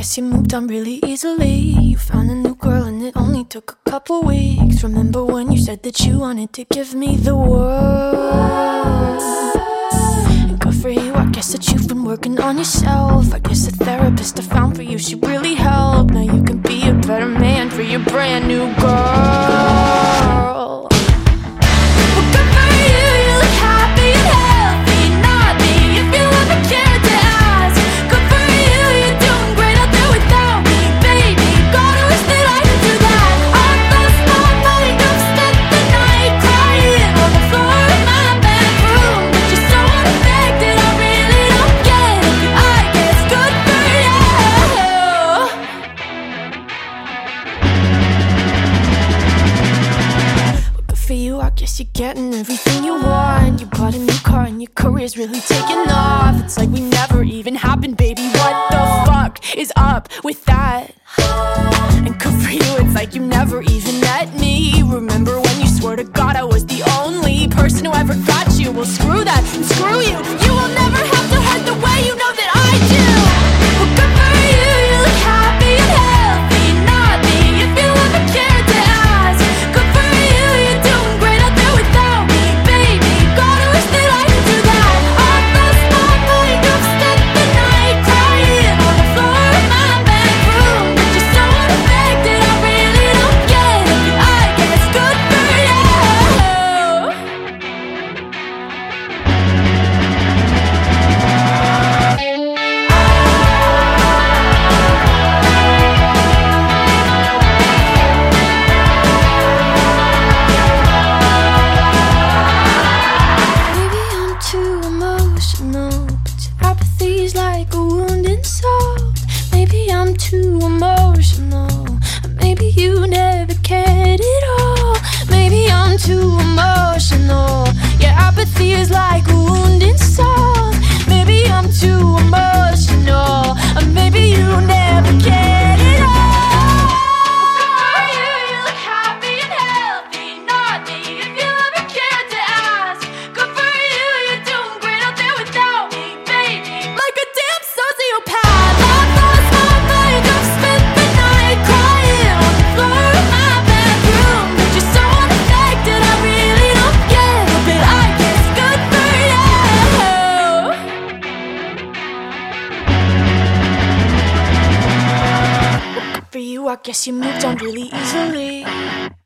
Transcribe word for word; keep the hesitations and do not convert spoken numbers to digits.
guess you moved on really easily. You found a new girl and it only took a couple weeks. Remember when you said that you wanted to give me the world? And good for you, I guess that you've been working on yourself. I guess the therapist I found for you, she really helped. Now you can be a better man for your brand new girl. Well, good for you, you look happy and healthy. Not me, if you ever cared to ask. Good for you, you're doing great out there without me, baby. God, I wish that I could do that. I lost my mind, I've spent the night crying on the floor of my bedroom. But you're so unaffected, I really don't get it. I guess good for you. Good for you, I guess you're getting everything you want. You bought a new car and your career's really taking off. It's like we never even happened, baby. What the fuck is up with that? And good for you, it's like you never even met me. Remember when you swore to God I was the only person who ever got you? Well, screw that and screw you. You will never have to hurt the way you know that I do. Well, good for you, you look happy and healthy. Not me, if you ever cared to ask. Good for you, you're doing great out there without me, baby. God, I wish that I could do that. I lost my mind, I've spent the night crying on the floor of my bedroom. But you're so unaffected, I really don't get it. I guess good for you. Maybe I'm too emotional, but your apathy's like a wounded soul. Maybe I'm too emotional, or maybe you never cared at all. Maybe I'm too emotional, your apathy is like a wounded soul. Maybe I'm too emotional, or maybe you never cared at all. You, you look happy and healthy, not me, if you ever cared to ask. Good for you, you're doing great out there without me, baby. Like a damn sociopath, I've lost my mind, I've spent the night crying on the floor of my bedroom. But you're so unaffected, I really don't get it. But I guess good for you. Well, good for you, I guess you moved on really easily.